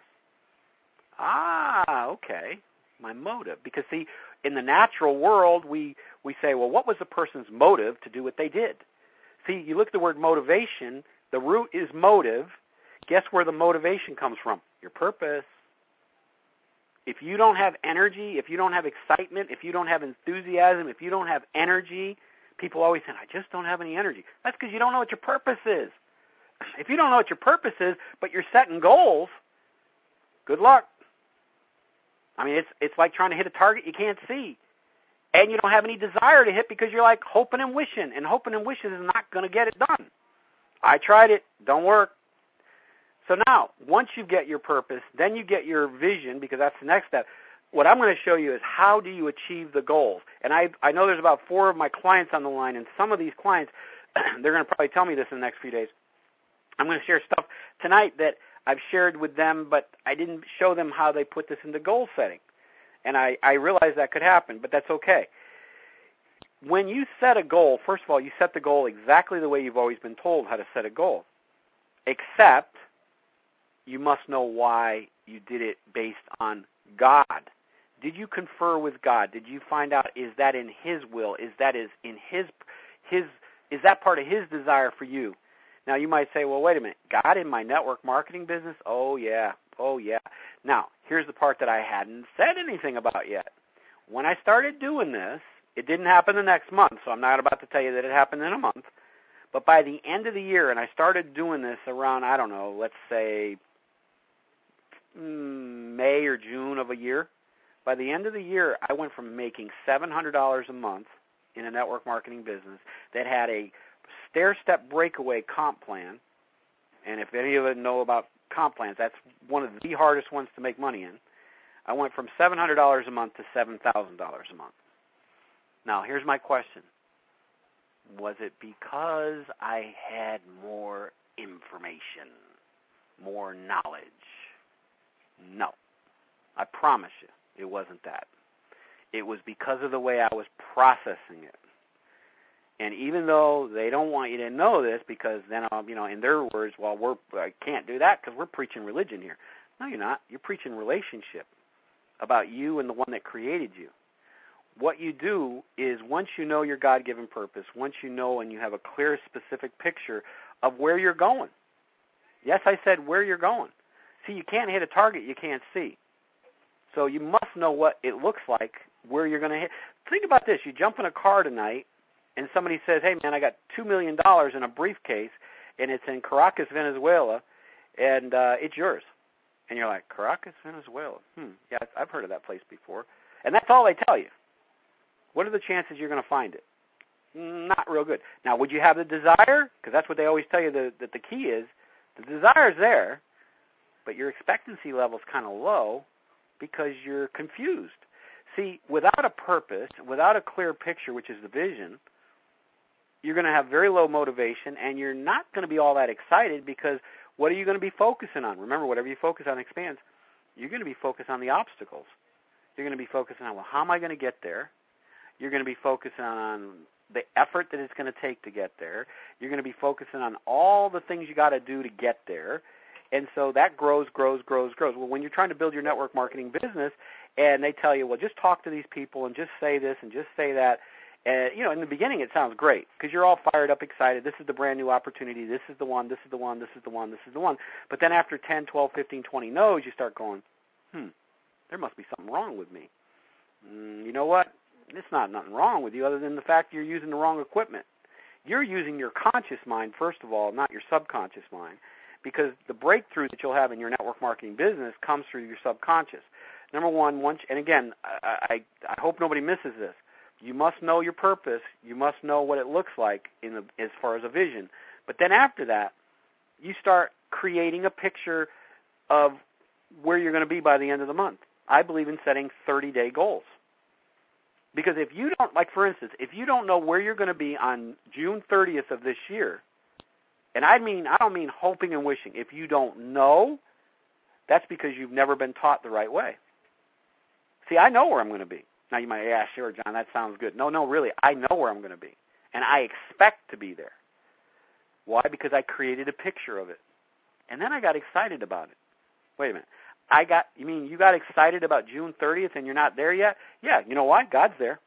Ah, okay, my motive. Because, see, in the natural world, we, we say, well, what was the person's motive to do what they did? See, you look at the word motivation, the root is motive. Guess where the motivation comes from? Your purpose. If you don't have energy, if you don't have excitement, if you don't have enthusiasm, if you don't have energy, people always say, I just don't have any energy. That's because you don't know what your purpose is. If you don't know what your purpose is, but you're setting goals, good luck. I mean, it's it's like trying to hit a target you can't see. And you don't have any desire to hit because you're like hoping and wishing. And hoping and wishing is not going to get it done. I tried it. Don't work. So now, once you get your purpose, then you get your vision, because that's the next step. What I'm going to show you is how do you achieve the goals. And I I know there's about four of my clients on the line, and some of these clients, they're going to probably tell me this in the next few days. I'm going to share stuff tonight that I've shared with them, but I didn't show them how they put this into goal setting. And I, I realize that could happen, but that's okay. When you set a goal, first of all, you set the goal exactly the way you've always been told how to set a goal, except you must know why you did it based on God. Did you confer with God? Did you find out, is that in His will? Is that is in His His is that part of His desire for you? Now, you might say, well, wait a minute, God in my network marketing business? Oh, yeah, oh, yeah. Now, here's the part that I hadn't said anything about yet. When I started doing this, it didn't happen the next month, so I'm not about to tell you that it happened in a month. But by the end of the year, and I started doing this around, I don't know, let's say May or June of a year. By the end of the year, I went from making seven hundred dollars a month in a network marketing business that had a stair-step breakaway comp plan, and if any of you know about comp plans, that's one of the hardest ones to make money in. I went from seven hundred dollars a month to seven thousand dollars a month. Now, here's my question. Was it because I had more information, more knowledge? No. I promise you, it wasn't that. It was because of the way I was processing it. And even though they don't want you to know this, because then, um, you know, in their words, well, we're I can't do that because we're preaching religion here. No, you're not. You're preaching relationship about you and the one that created you. What you do is once you know your God-given purpose, once you know and you have a clear, specific picture of where you're going. Yes, I said where you're going. See, you can't hit a target you can't see. So you must know what it looks like, where you're going to hit. Think about this. You jump in a car tonight, and somebody says, hey, man, I got two million dollars in a briefcase, and it's in Caracas, Venezuela, and uh, it's yours. And you're like, Caracas, Venezuela? Hmm, yeah, I've heard of that place before. And that's all they tell you. what are the chances you're going to find it? Not real good. Now, would you have the desire? Because that's what they always tell you the, that the key is. The desire's there, but your expectancy level's kind of low because you're confused. See, without a purpose, without a clear picture, which is the vision, you're going to have very low motivation, and you're not going to be all that excited because what are you going to be focusing on? Remember, whatever you focus on expands. You're going to be focused on the obstacles. You're going to be focusing on, well, how am I going to get there? You're going to be focusing on the effort that it's going to take to get there. You're going to be focusing on all the things you got to do to get there. And so that grows, grows, grows, grows. Well, when you're trying to build your network marketing business and they tell you, well, just talk to these people and just say this and just say that, and, you know, in the beginning it sounds great because you're all fired up, excited. This is the brand new opportunity. This is the one. This is the one. This is the one. This is the one. But then after ten, twelve, fifteen, twenty no's, you start going, hmm, there must be something wrong with me. Mm, you know what? It's not nothing wrong with you other than the fact you're using the wrong equipment. You're using your conscious mind, first of all, not your subconscious mind, because the breakthrough that you'll have in your network marketing business comes through your subconscious. Number one, once, and again, I, I, I hope nobody misses this. You must know your purpose. You must know what it looks like in the, as far as a vision. But then after that, you start creating a picture of where you're going to be by the end of the month. I believe in setting thirty-day goals. Because if you don't, like for instance, if you don't know where you're going to be on June thirtieth of this year, and I mean, I don't mean hoping and wishing. If you don't know, that's because you've never been taught the right way. See, I know where I'm going to be. Now you might say, yeah, sure, John, that sounds good. No, no, really, I know where I'm going to be, and I expect to be there. Why? Because I created a picture of it, and then I got excited about it. Wait a minute. I got, you mean you got excited about June thirtieth and you're not there yet? Yeah, you know why? God's there.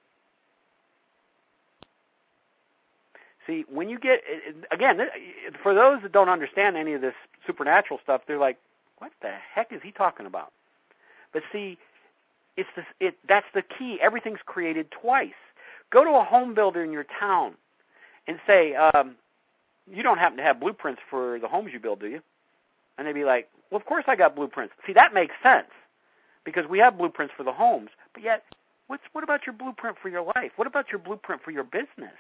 See, when you get, again, for those that don't understand any of this supernatural stuff, they're like, what the heck is he talking about? But see, it's this, it, that's the key. Everything's created twice. Go to a home builder in your town and say, um, you don't happen to have blueprints for the homes you build, do you? And they'd be like, well, of course I got blueprints. See, that makes sense because we have blueprints for the homes. But yet, what's, what about your blueprint for your life? What about your blueprint for your business?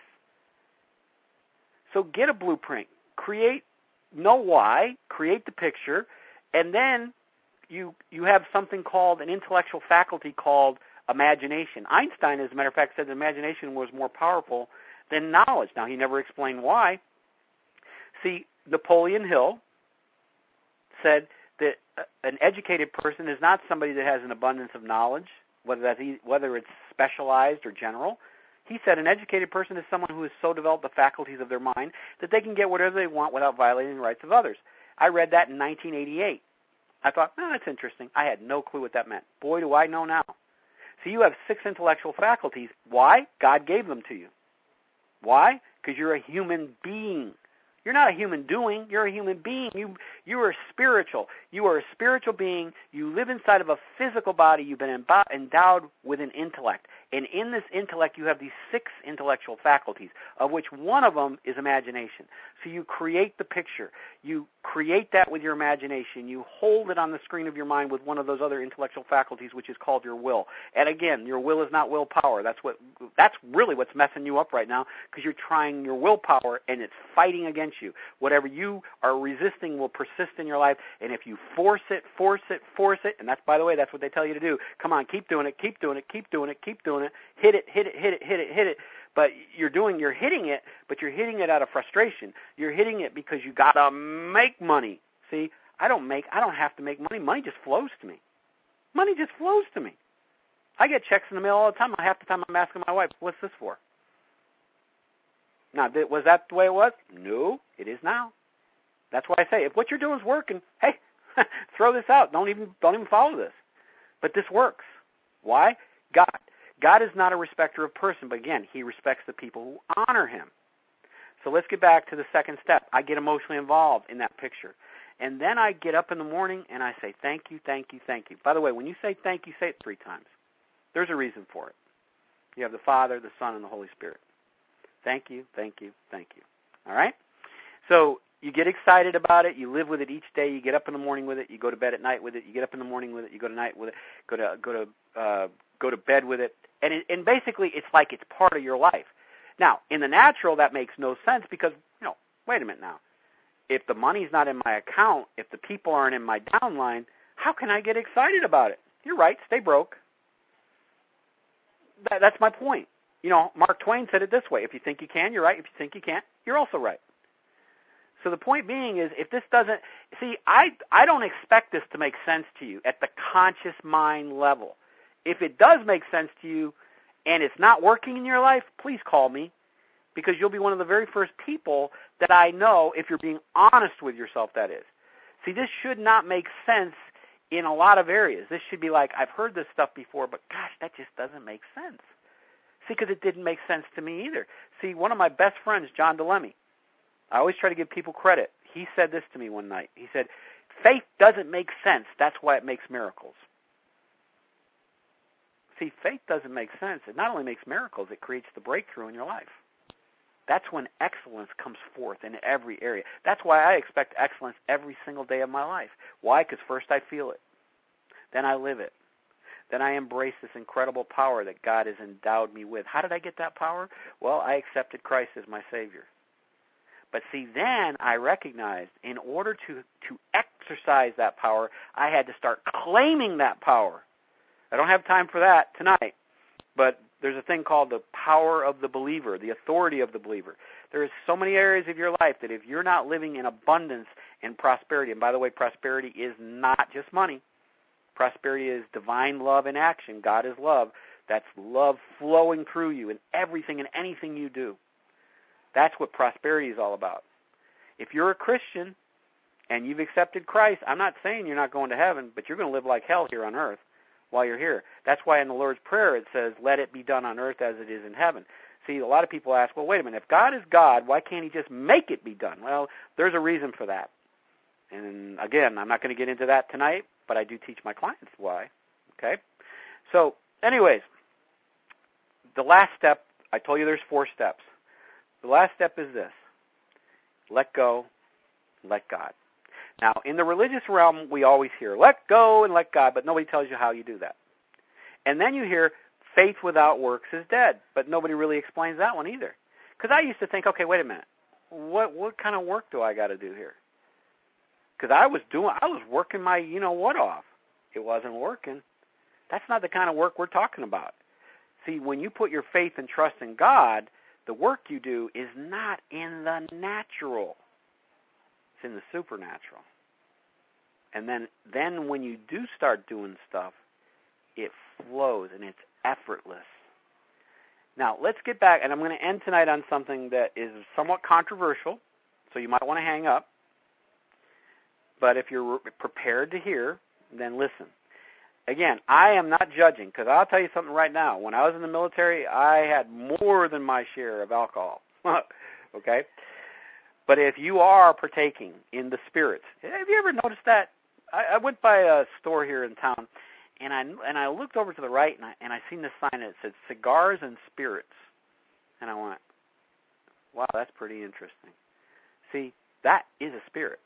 So get a blueprint. Create, know why, create the picture, and then you you have something called an intellectual faculty called imagination. Einstein, as a matter of fact, said that imagination was more powerful than knowledge. Now, he never explained why. See, Napoleon Hill said that an educated person is not somebody that has an abundance of knowledge, whether that's whether it's specialized or general. He said an educated person is someone who has so developed the faculties of their mind that they can get whatever they want without violating the rights of others. I read that in nineteen eighty-eight. I thought, oh, that's interesting. I had no clue what that meant. Boy, do I know now. So you have six intellectual faculties. Why? God gave them to you. Why? Because you're a human being. You're not a human doing. You're a human being. You you are spiritual. You are a spiritual being. You live inside of a physical body. You've been endowed with an intellect. And in this intellect, you have these six intellectual faculties, of which one of them is imagination. So you create the picture. You create that with your imagination. You hold it on the screen of your mind with one of those other intellectual faculties, which is called your will. And again, your will is not willpower. That's what. That's really what's messing you up right now, because you're trying your willpower and it's fighting against you. Whatever you are resisting will persist in your life. And if you force it, force it, force it, and that's, by the way, that's what they tell you to do. Come on, keep doing it, keep doing it, keep doing it, keep doing it. Hit it, hit it, hit it, hit it, hit it. But you're doing, you're hitting it, but you're hitting it out of frustration. You're hitting it because you gotta make money. See, I don't make, I don't have to make money. Money just flows to me. Money just flows to me. I get checks in the mail all the time. Half the time I'm asking my wife, "What's this for?" Now, was that the way it was? No, it is now. That's why I say, if what you're doing is working, hey, throw this out. Don't even, don't even follow this. But this works. Why? God. God is not a respecter of person, but again, he respects the people who honor him. So let's get back to the second step. I get emotionally involved in that picture. And then I get up in the morning and I say, thank you, thank you, thank you. By the way, when you say thank you, say it three times. There's a reason for it. You have the Father, the Son, and the Holy Spirit. Thank you, thank you, thank you. All right? So you get excited about it. You live with it each day. You get up in the morning with it. You go to bed at night with it. You get up in the morning with it. You go to night with it. Go to go to uh, go to bed with it. And, it, and basically, it's like it's part of your life. Now, in the natural, that makes no sense because, you know, wait a minute now. If the money's not in my account, if the people aren't in my downline, how can I get excited about it? You're right, stay broke. That, that's my point. You know, Mark Twain said it this way. If you think you can, you're right. If you think you can't, you're also right. So the point being is, if this doesn't, see, I, I don't expect this to make sense to you at the conscious mind level. If it does make sense to you and it's not working in your life, please call me, because you'll be one of the very first people that I know, if you're being honest with yourself, that is. See, this should not make sense in a lot of areas. This should be like, I've heard this stuff before, but gosh, that just doesn't make sense. See, because it didn't make sense to me either. See, one of my best friends, John DeLemme, I always try to give people credit. He said this to me one night. He said, faith doesn't make sense. That's why it makes miracles. See, faith doesn't make sense. It not only makes miracles, it creates the breakthrough in your life. That's when excellence comes forth in every area. That's why I expect excellence every single day of my life. Why? Because first I feel it. Then I live it. Then I embrace this incredible power that God has endowed me with. How did I get that power? Well, I accepted Christ as my Savior. But see, then I recognized in order to, to exercise that power, I had to start claiming that power. I don't have time for that tonight, but there's a thing called the power of the believer, the authority of the believer. There is so many areas of your life that if you're not living in abundance and prosperity, and by the way, prosperity is not just money. Prosperity is divine love in action. God is love. That's love flowing through you in everything and anything you do. That's what prosperity is all about. If you're a Christian and you've accepted Christ, I'm not saying you're not going to heaven, but you're going to live like hell here on earth while you're here. That's why in the Lord's Prayer it says, let it be done on earth as it is in heaven. See, a lot of people ask, well, wait a minute, if God is God, why can't he just make it be done? Well, there's a reason for that. And again, I'm not going to get into that tonight, but I do teach my clients why. Okay? So, anyways, the last step, I told you there's four steps. The last step is this. Let go, let God. Now, in the religious realm, we always hear, let go and let God, but nobody tells you how you do that. And then you hear, faith without works is dead, but nobody really explains that one either. Because I used to think, okay, wait a minute, what what kind of work do I got to do here? Because I was doing, I was working my you-know-what off. It wasn't working. That's not the kind of work we're talking about. See, when you put your faith and trust in God, the work you do is not in the natural. It's in the supernatural. And then, then when you do start doing stuff, it flows and it's effortless. Now, let's get back, and I'm going to end tonight on something that is somewhat controversial, so you might want to hang up. But if you're prepared to hear, then listen. Again, I am not judging, because I'll tell you something right now. When I was in the military, I had more than my share of alcohol. Okay? But if you are partaking in the spirits, have you ever noticed that? I, I went by a store here in town, and I and I looked over to the right, and I, and I seen this sign that said cigars and spirits. And I went, wow, that's pretty interesting. See, that is a spirit.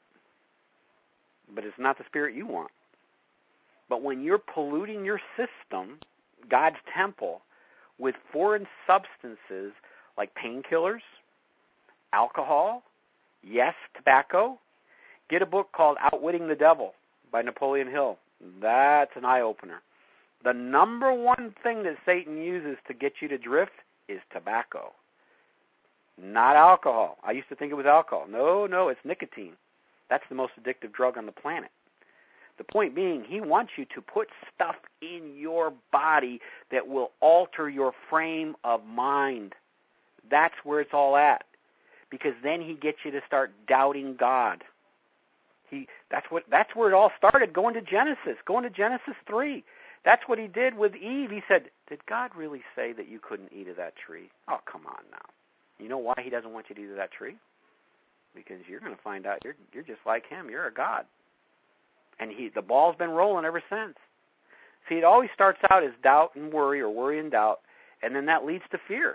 But it's not the spirit you want. But when you're polluting your system, God's temple, with foreign substances like painkillers, alcohol, yes, tobacco, get a book called Outwitting the Devil by Napoleon Hill. That's an eye-opener. The number one thing that Satan uses to get you to drift is tobacco, not alcohol. I used to think it was alcohol. No, no, it's nicotine. That's the most addictive drug on the planet. The point being, he wants you to put stuff in your body that will alter your frame of mind. That's where it's all at. Because then he gets you to start doubting God. He that's what that's where it all started, going to Genesis, going to Genesis three. That's what he did with Eve. He said, did God really say that you couldn't eat of that tree? Oh, come on now. You know why he doesn't want you to eat of that tree? Because you're going to find out you're you're just like him. You're a god. And he the ball's been rolling ever since. See, it always starts out as doubt and worry, or worry and doubt, and then that leads to fear.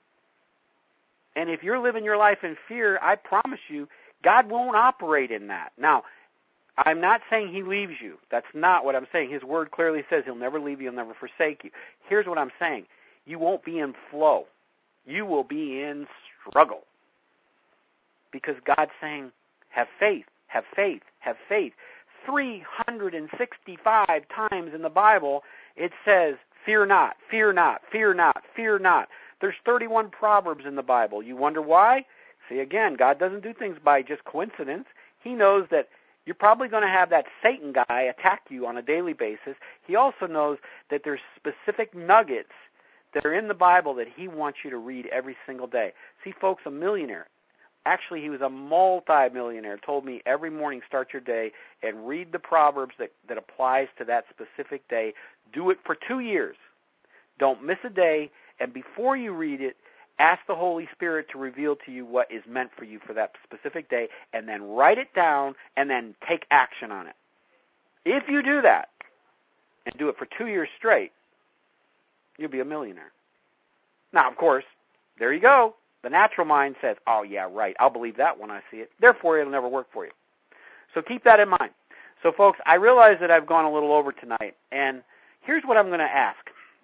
And if you're living your life in fear, I promise you, God won't operate in that. Now, I'm not saying he leaves you. That's not what I'm saying. His word clearly says he'll never leave you, he'll never forsake you. Here's what I'm saying. you won't be in flow. You will be in struggle. Because God's saying, have faith, have faith, have faith. three hundred sixty-five times in the Bible, it says, fear not, fear not, fear not, fear not. There's thirty-one Proverbs in the Bible. You wonder why? See, again, God doesn't do things by just coincidence. He knows that you're probably going to have that Satan guy attack you on a daily basis. He also knows that there's specific nuggets that are in the Bible that he wants you to read every single day. See, folks, a millionaire, actually he was a multi-millionaire, told me every morning start your day and read the Proverbs that, that applies to that specific day. Do it for two years. Don't miss a day, and before you read it, ask the Holy Spirit to reveal to you what is meant for you for that specific day, and then write it down, and then take action on it. If you do that, and do it for two years straight, you'll be a millionaire. Now, of course, there you go. The natural mind says, oh, yeah, right, I'll believe that when I see it. Therefore, it'll never work for you. So keep that in mind. So, folks, I realize that I've gone a little over tonight, and here's what I'm going to ask.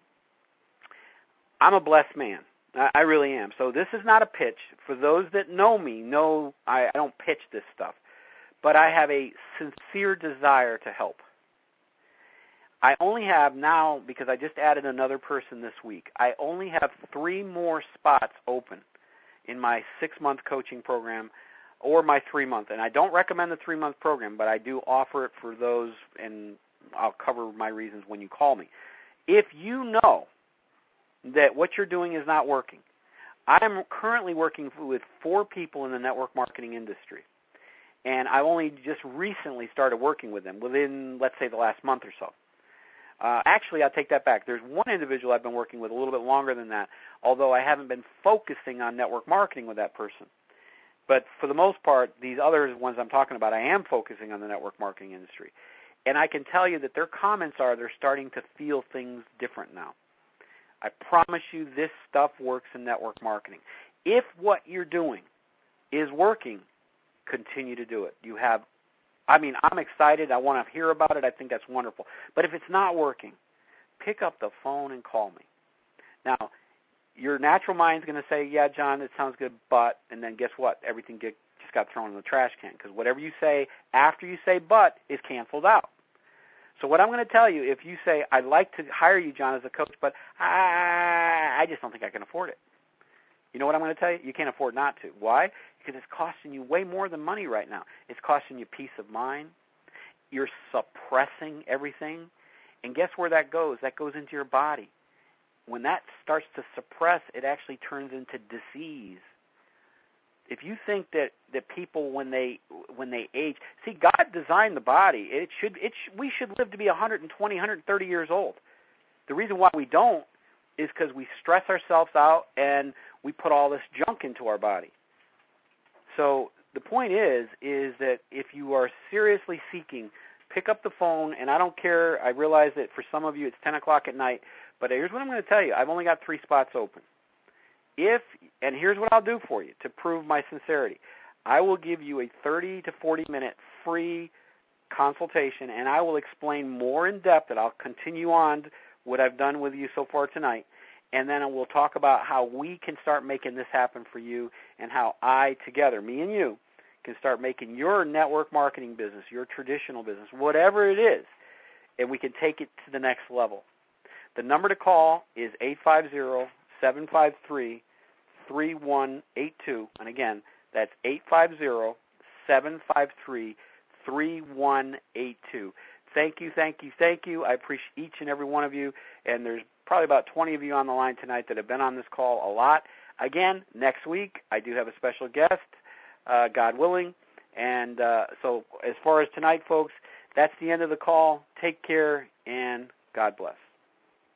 I'm a blessed man. I really am. So this is not a pitch. For those that know me, know I, I don't pitch this stuff. But I have a sincere desire to help. I only have now, because I just added another person this week, I only have three more spots open in my six-month coaching program or my three-month. And I don't recommend the three-month program, but I do offer it for those, and I'll cover my reasons when you call me. If you know that what you're doing is not working, I am currently working with four people in the network marketing industry. And I've only just recently started working with them within, let's say, the last month or so. Uh, actually, I'll take that back. There's one individual I've been working with a little bit longer than that, although I haven't been focusing on network marketing with that person. But for the most part, these other ones I'm talking about, I am focusing on the network marketing industry. And I can tell you that their comments are they're starting to feel things different now. I promise you this stuff works in network marketing. If what you're doing is working, continue to do it. You have I mean, I'm excited. I want to hear about it. I think that's wonderful. But if it's not working, pick up the phone and call me. Now, your natural mind's going to say, yeah, John, that sounds good, but, and then guess what? Everything get, just got thrown in the trash can, because whatever you say after you say but is canceled out. So what I'm going to tell you, if you say, I'd like to hire you, John, as a coach, but I, I just don't think I can afford it. You know what I'm going to tell you? You can't afford not to. Why? Because it's costing you way more than money right now. It's costing you peace of mind. You're suppressing everything. And guess where that goes? That goes into your body. When that starts to suppress, it actually turns into disease. If you think that, that people, when they when they age, see, God designed the body. It should it sh- we should live to be one hundred twenty, one hundred thirty years old. The reason why we don't is because we stress ourselves out and we put all this junk into our body. So the point is, is that if you are seriously seeking, pick up the phone, and I don't care. I realize that for some of you it's ten o'clock at night, but here's what I'm going to tell you. I've only got three spots open. If, and here's what I'll do for you to prove my sincerity. I will give you a thirty to forty minute free consultation, and I will explain more in depth, and I'll continue on what I've done with you so far tonight, and then we'll talk about how we can start making this happen for you, and how I, together, me and you, can start making your network marketing business, your traditional business, whatever it is, and we can take it to the next level. The number to call is eight five zero, seven five three, three one eight two, and again, that's eight five zero, seven five three, three one eight two. Thank you, thank you, thank you. I appreciate each and every one of you, and there's probably about twenty of you on the line tonight that have been on this call a lot. Again, next week, I do have a special guest, uh, God willing, and uh, so as far as tonight, folks, that's the end of the call. Take care, and God bless.